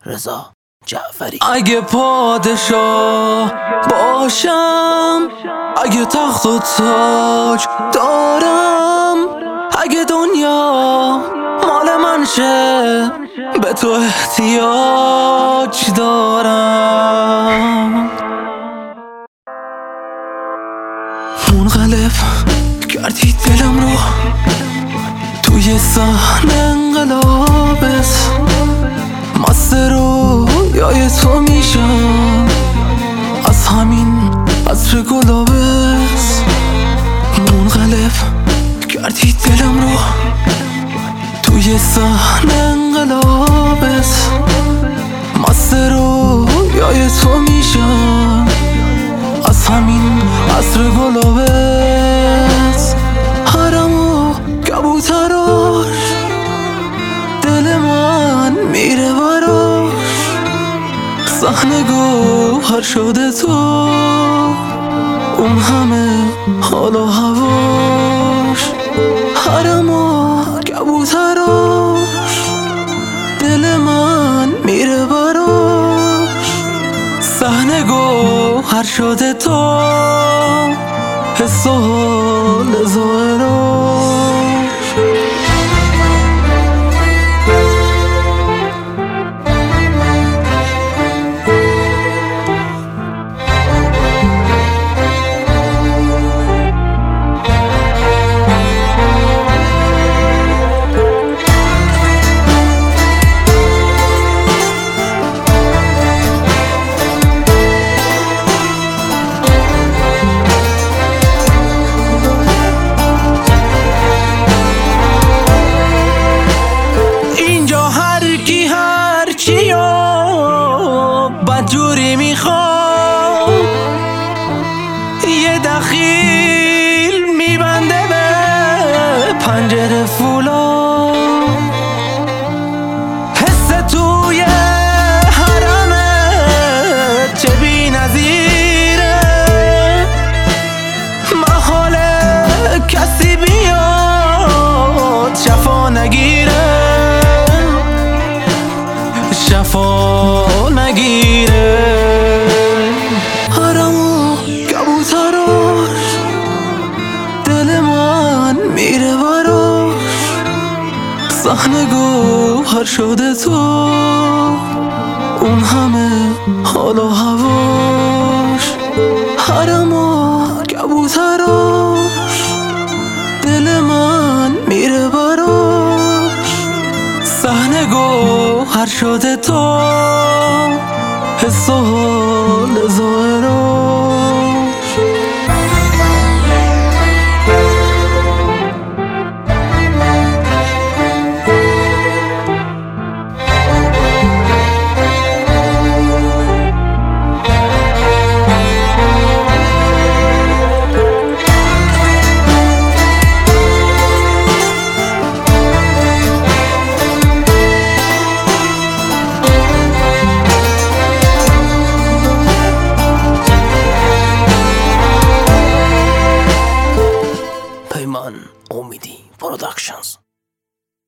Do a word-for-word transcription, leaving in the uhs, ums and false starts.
رضا جعفری. اگه پادشاه باشم، اگه تخت و تاج دارم، اگه دنیا مال من شه، به تو احتیاج دارم. منقلب کردی دلم رو توی صحنه انقلابت، مست رویای تو میشم از همین عطر گلابت. منقلب کردی دلم رو توی صحنه انقلابت، مست رویای تو میشم از همین عطر گلابت. حرم و کبوتراش دل من میره براش، صحنه گوهر شده تو اون همه حال و هواش. حرم و کبوتراش دل من میره براش، صحنه گوهر شده تو حس و حال ظاهراش. بدجوری میخوام یه دخیل میبنده به پنجره فولا، حس توی حرمت چه بی نظیره، محال کسی بیاد شفا نگیره، شفا نگیره. حرم و کبوتراش دل من میره براش، صحنه گوهر شده تو اون همه حال و هواش. حرم و کبوتراش دل من میره براش، صحنه گوهر شده تو حس و حال ظاهراش.